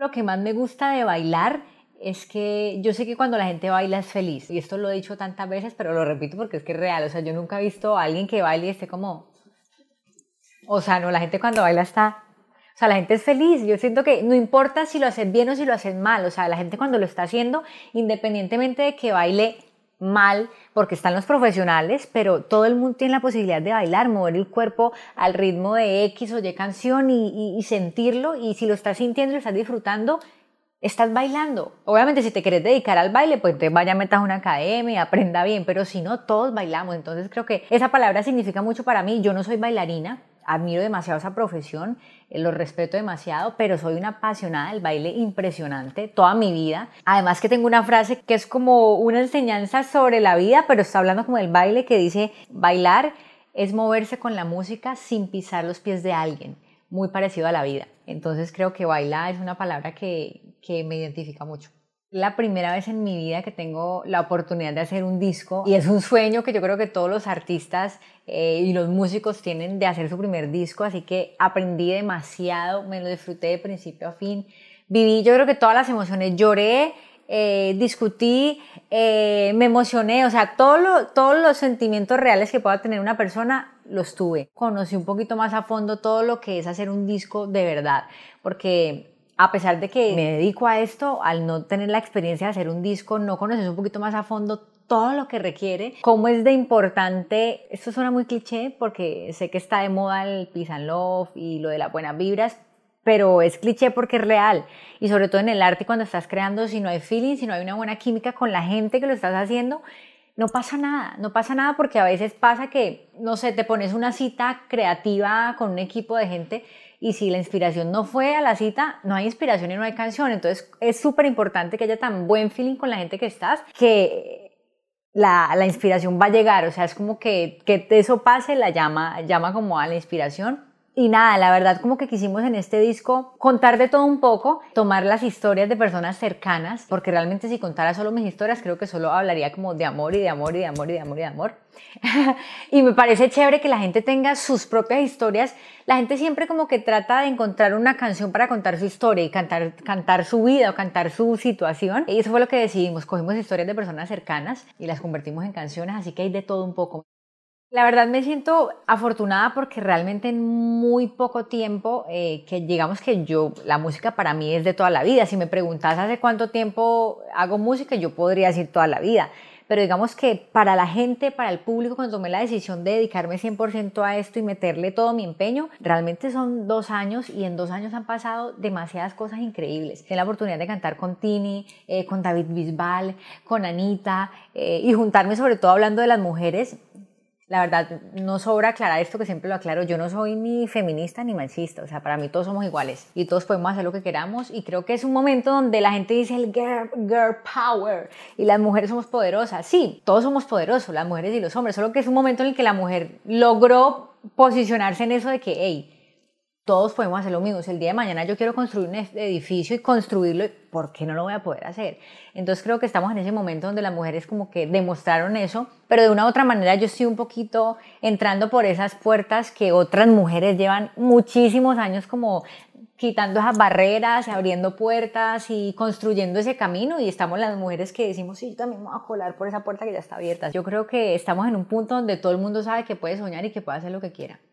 Lo que más me gusta de bailar es que yo sé que cuando la gente baila es feliz. Y esto lo he dicho tantas veces, pero lo repito porque es que es real. O sea, yo nunca he visto a alguien que baile y esté como... O sea, no, la gente cuando baila está... O sea, la gente es feliz. Yo siento que no importa si lo haces bien o si lo haces mal. O sea, la gente cuando lo está haciendo, independientemente de que baile mal, porque están los profesionales, pero todo el mundo tiene la posibilidad de bailar, mover el cuerpo al ritmo de X o Y canción y sentirlo. Y si lo estás sintiendo y lo estás disfrutando, estás bailando. Obviamente si te quieres dedicar al baile, pues te vaya, metas a una academia, aprenda bien, pero si no, todos bailamos. Entonces creo que esa palabra significa mucho para mí. Yo no soy bailarina, admiro demasiado esa profesión, lo respeto demasiado, pero soy una apasionada del baile impresionante toda mi vida. Además que tengo una frase que es como una enseñanza sobre la vida, pero está hablando como del baile, que dice: bailar es moverse con la música sin pisar los pies de alguien. Muy parecido a la vida. Entonces creo que baila es una palabra que me identifica mucho. La primera vez en mi vida que tengo la oportunidad de hacer un disco, y es un sueño que yo creo que todos los artistas y los músicos tienen, de hacer su primer disco, así que aprendí demasiado, me lo disfruté de principio a fin, viví yo creo que todas las emociones, lloré, discutí, me emocioné, o sea, todos los sentimientos reales que pueda tener una persona los tuve. Conocí un poquito más a fondo todo lo que es hacer un disco de verdad, porque a pesar de que me dedico a esto, al no tener la experiencia de hacer un disco, no conoces un poquito más a fondo todo lo que requiere, cómo es de importante. Esto suena muy cliché porque sé que está de moda el peace and love y lo de las buenas vibras, pero es cliché porque es real. Y sobre todo en el arte, cuando estás creando, si no hay feeling, si no hay una buena química con la gente que lo estás haciendo, no pasa nada, porque a veces pasa que, no sé, te pones una cita creativa con un equipo de gente y si la inspiración no fue a la cita, no hay inspiración y no hay canción. Entonces es súper importante que haya tan buen feeling con la gente que estás, que la inspiración va a llegar. O sea, es como que eso pase, llama como a la inspiración. Y nada, la verdad como que quisimos en este disco contar de todo un poco, tomar las historias de personas cercanas, porque realmente si contara solo mis historias creo que solo hablaría como de amor y de amor y de amor y de amor y de amor. Y me parece chévere que la gente tenga sus propias historias. La gente siempre como que trata de encontrar una canción para contar su historia y cantar su vida o cantar su situación. Y eso fue lo que decidimos, cogimos historias de personas cercanas y las convertimos en canciones, así que hay de todo un poco. La verdad me siento afortunada porque realmente en muy poco tiempo, que digamos que la música para mí es de toda la vida. Si me preguntas hace cuánto tiempo hago música, yo podría decir toda la vida. Pero digamos que para la gente, para el público, cuando tomé la decisión de dedicarme 100% a esto y meterle todo mi empeño, realmente son 2 años y en 2 años han pasado demasiadas cosas increíbles. Tengo la oportunidad de cantar con Tini, con David Bisbal, con Anita y juntarme sobre todo hablando de las mujeres. La verdad, no sobra aclarar esto, que siempre lo aclaro, yo no soy ni feminista ni machista, o sea, para mí todos somos iguales y todos podemos hacer lo que queramos, y creo que es un momento donde la gente dice el girl power y las mujeres somos poderosas. Sí, todos somos poderosos, las mujeres y los hombres, solo que es un momento en el que la mujer logró posicionarse en eso de que, hey, todos podemos hacer lo mismo. Si el día de mañana yo quiero construir un edificio y construirlo, ¿por qué no lo voy a poder hacer? Entonces creo que estamos en ese momento donde las mujeres como que demostraron eso, pero de una u otra manera yo estoy un poquito entrando por esas puertas que otras mujeres llevan muchísimos años como quitando esas barreras, abriendo puertas y construyendo ese camino, y estamos las mujeres que decimos, sí, yo también me voy a colar por esa puerta que ya está abierta. Yo creo que estamos en un punto donde todo el mundo sabe que puede soñar y que puede hacer lo que quiera.